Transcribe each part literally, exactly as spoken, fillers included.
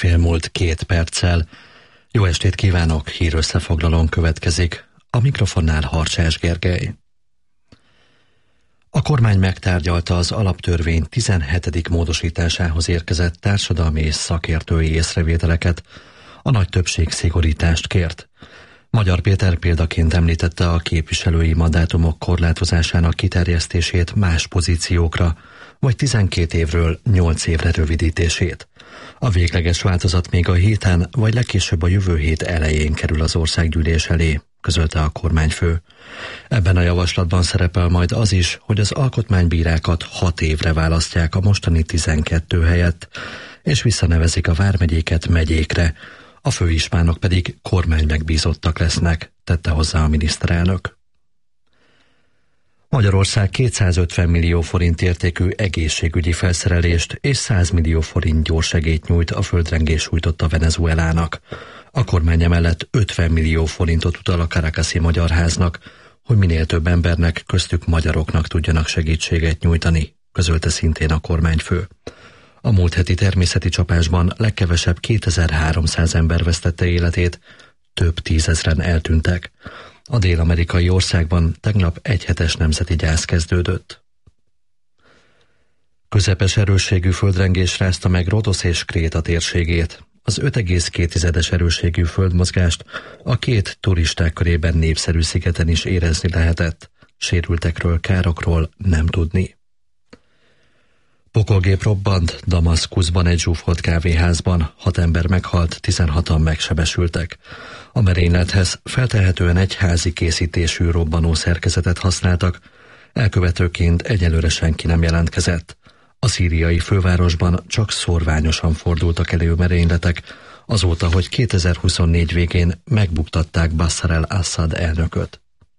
fél múlt két perccel. Jó estét kívánok, hírösszefoglalón következik. A mikrofonnál Harcsás Gergely. A kormány megtárgyalta az alaptörvény tizenhetedik módosításához érkezett társadalmi és szakértői észrevételeket. A nagy többség szigorítást kért. Magyar Péter példaként említette a képviselői mandátumok korlátozásának kiterjesztését más pozíciókra, vagy tizenkét évről nyolc évre rövidítését. A végleges változat még a héten, vagy legkésőbb a jövő hét elején kerül az országgyűlés elé, közölte a kormányfő. Ebben a javaslatban szerepel majd az is, hogy az alkotmánybírákat hat évre választják a mostani tizenkettő helyett, és visszanevezik a vármegyéket megyékre, a főispánok pedig kormánymegbízottak lesznek, tette hozzá a miniszterelnök. Magyarország kétszázötven millió forint értékű egészségügyi felszerelést és száz millió forint gyorsegélyt nyújt a földrengés sújtotta Venezuelának. A kormány emellett ötven millió forintot utal a Caracasi Magyar Háznak, hogy minél több embernek, köztük magyaroknak tudjanak segítséget nyújtani, közölte szintén a kormányfő. A múlt heti természeti csapásban legkevesebb kétezer-háromszáz ember vesztette életét, több tízezren eltűntek. A dél-amerikai országban tegnap egyhetes nemzeti gyász kezdődött. Közepes erősségű földrengés rázta meg Rodosz és Kréta térségét. Az öt egész két erősségű földmozgást a két turisták körében népszerű szigeten is érezni lehetett. Sérültekről, károkról nem tudni. Pokolgép robbant Damaszkuszban egy zsúfolt kávéházban, hat ember meghalt, tizenhatan megsebesültek. A merénylethez feltehetően egy házi készítésű robbanó szerkezetet használtak, elkövetőként egyelőre senki nem jelentkezett. A szíriai fővárosban csak szórványosan fordultak elő merényletek, azóta, hogy kétezer-huszonnégy végén megbuktatták Bashar al-Assad elnököt.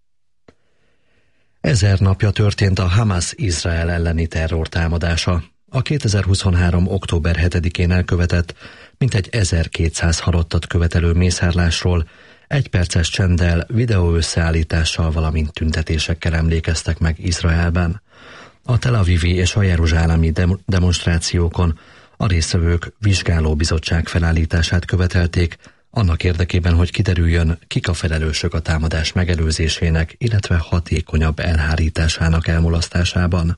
Ezer napja történt a Hamas Izrael elleni terrortámadása. A kétezer-huszonhárom. október hetedikén elkövetett, mintegy ezerkétszáz halottat követelő mészárlásról egyperces csenddel, videó összeállítással, valamint tüntetésekkel emlékeztek meg Izraelben. A Tel Avivi és a jeruzsálemi dem- demonstrációkon a résztvevők vizsgálóbizottság felállítását követelték, annak érdekében, hogy kiderüljön, kik a felelősök a támadás megelőzésének, illetve hatékonyabb elhárításának elmulasztásában.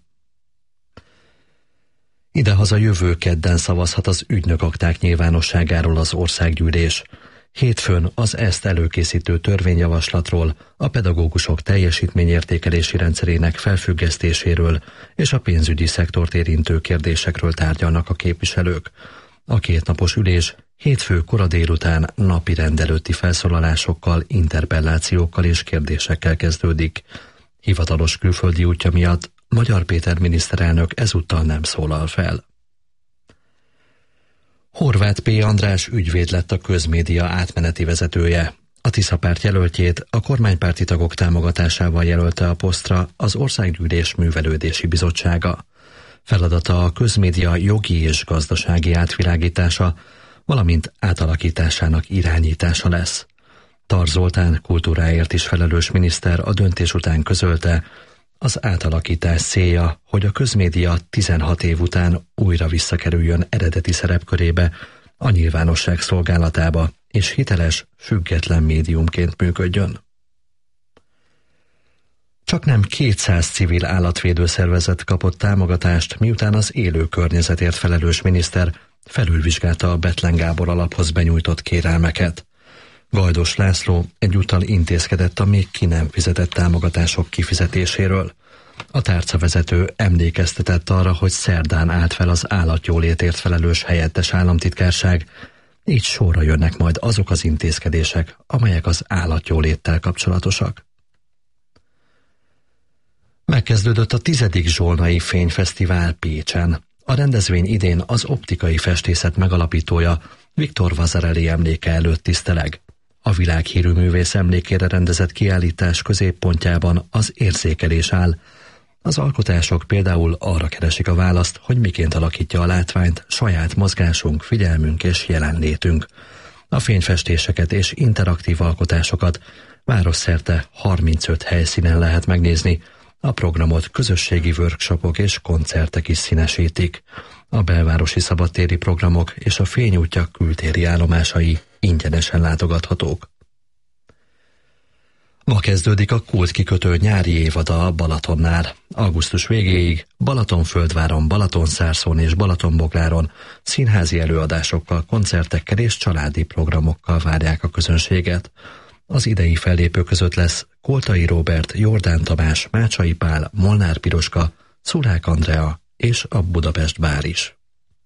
Idehaza jövő kedden szavazhat az ügynökakták nyilvánosságáról az országgyűlés. Hétfőn az ezt előkészítő törvényjavaslatról, a pedagógusok teljesítményértékelési rendszerének felfüggesztéséről és a pénzügyi szektort érintő kérdésekről tárgyalnak a képviselők. A kétnapos ülés hétfő kora délután napi rend előtti felszólalásokkal, interpellációkkal és kérdésekkel kezdődik. Hivatalos külföldi útja miatt Magyar Péter miniszterelnök ezúttal nem szólal fel. Horváth P. András ügyvéd lett a közmédia átmeneti vezetője. A Tisza párt jelöltjét a kormánypárti tagok támogatásával jelölte a posztra az Országgyűlés Művelődési Bizottsága. Feladata a közmédia jogi és gazdasági átvilágítása, valamint átalakításának irányítása lesz. Tar Zoltán kultúráért is felelős miniszter a döntés után közölte, az átalakítás célja, hogy a közmédia tizenhat év után újra visszakerüljön eredeti szerepkörébe, a nyilvánosság szolgálatába, és hiteles, független médiumként működjön. Csaknem kétszáz civil állatvédő szervezet kapott támogatást, miután az élő környezetért felelős miniszter felülvizsgálta a Bethlen Gábor alaphoz benyújtott kérelmeket. Gajdos László egyúttal intézkedett a még ki nem fizetett támogatások kifizetéséről. A tárcavezető emlékeztetett arra, hogy szerdán állt fel az állatjólétért felelős helyettes államtitkárság, így sorra jönnek majd azok az intézkedések, amelyek az állatjóléttel kapcsolatosak. Megkezdődött a tizedik Zsolnai Fényfesztivál Pécsen. A rendezvény idén az optikai festészet megalapítója, Viktor Vasarely emléke előtt tiszteleg. A világhírű művész emlékére rendezett kiállítás középpontjában az érzékelés áll. Az alkotások például arra keresik a választ, hogy miként alakítja a látványt saját mozgásunk, figyelmünk és jelenlétünk. A fényfestéseket és interaktív alkotásokat városszerte harmincöt helyszínen lehet megnézni. A programot közösségi workshopok és koncertek is színesítik. a belvárosi szabadtéri programok és a Fényútja kültéri állomásai ingyenesen látogathatók. Ma kezdődik a kultkikötő nyári évada a Balatonnál. Augusztus végéig Balatonföldváron, Balatonszárszón és Balatonbogláron színházi előadásokkal, koncertekkel és családi programokkal várják a közönséget. Az idei fellépők között lesz Koltai Róbert, Jordán Tamás, Mácsai Pál, Molnár Piroska, Szulák Andrea és a Budapest Bár is.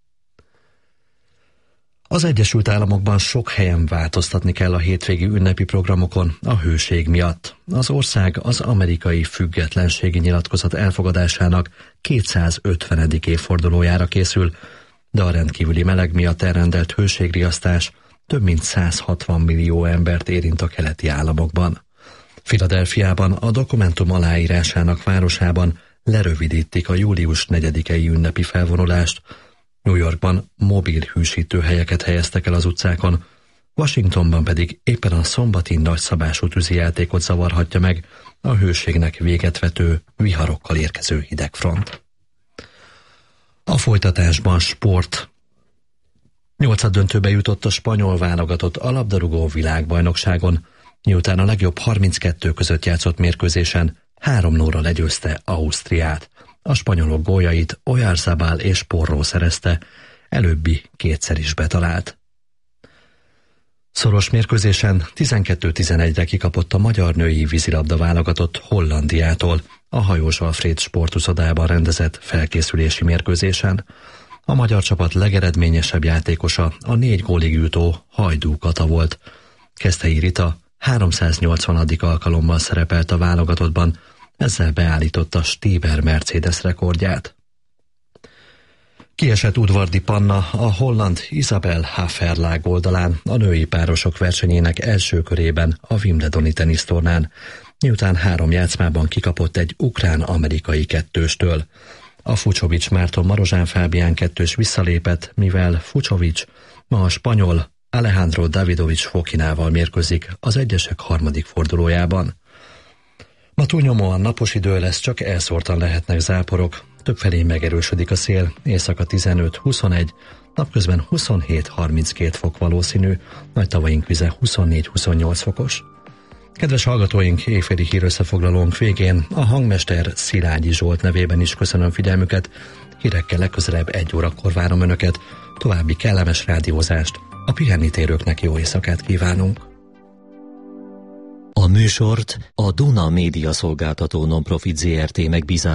Az Egyesült Államokban sok helyen változtatni kell a hétvégi ünnepi programokon a hőség miatt. Az ország az amerikai függetlenségi nyilatkozat elfogadásának kétszázötvenedik évfordulójára készül, de a rendkívüli meleg miatt elrendelt hőségriasztás több mint százhatvan millió embert érint a keleti államokban. Philadelphiában, a dokumentum aláírásának városában lerövidítik a július negyedikei ünnepi felvonulást. New Yorkban mobil hűsítőhelyeket helyeztek el az utcákon, Washingtonban pedig éppen a szombati nagyszabású tűzijátékot zavarhatja meg a hőségnek véget vető, viharokkal érkező hidegfront. A folytatásban sport. Nyolcaddöntőbe jutott a spanyol válogatott a labdarúgó világbajnokságon, miután a legjobb harminckettő között játszott mérkőzésen három nullra legyőzte Ausztriát. A spanyolok góljait Oyarzabal és Porró szerezte, előbbi kétszer is betalált. Szoros mérkőzésen tizenkettő tizenegyre kikapott a magyar női vízilabda válogatott Hollandiától a Hajós Alfréd sportuszodában rendezett felkészülési mérkőzésen. A magyar csapat legeredményesebb játékosa a négy gólig jutó Hajdú Kata volt. Keszthelyi Rita háromszáznyolcvanadik alkalommal szerepelt a válogatottban, ezzel beállította Stieber Mercedes rekordját. Kiesett Udvardi Panna a holland Isabel Haferlág oldalán a női párosok versenyének első körében a Wimbledoni tenisztornán, miután három játszmában kikapott egy ukrán-amerikai kettőstől. A Fucsovics Márton Marozsán Fábián kettős visszalépett, mivel Fucsovics ma a spanyol Alejandro Davidovich Fokinával mérkőzik az egyesek harmadik fordulójában. Ma túlnyomóan napos idő lesz, csak elszórtan lehetnek záporok, többfelé megerősödik a szél, éjszaka tizenöt huszonegy, napközben huszonhét harminckét fok valószínű, nagy tavaink vize huszonnégy huszonnyolc fokos. Kedves hallgatóink, éjféli hírösszefoglalónk végén a hangmester Szilágyi Zsolt nevében is köszönöm figyelmüket, hírekkel legközelebb egy órakor várom Önöket, további kellemes rádiózást, a pihennitérőknek jó éjszakát kívánunk. A műsort a Duna Média Szolgáltató Nonprofit Zrt. megbízásából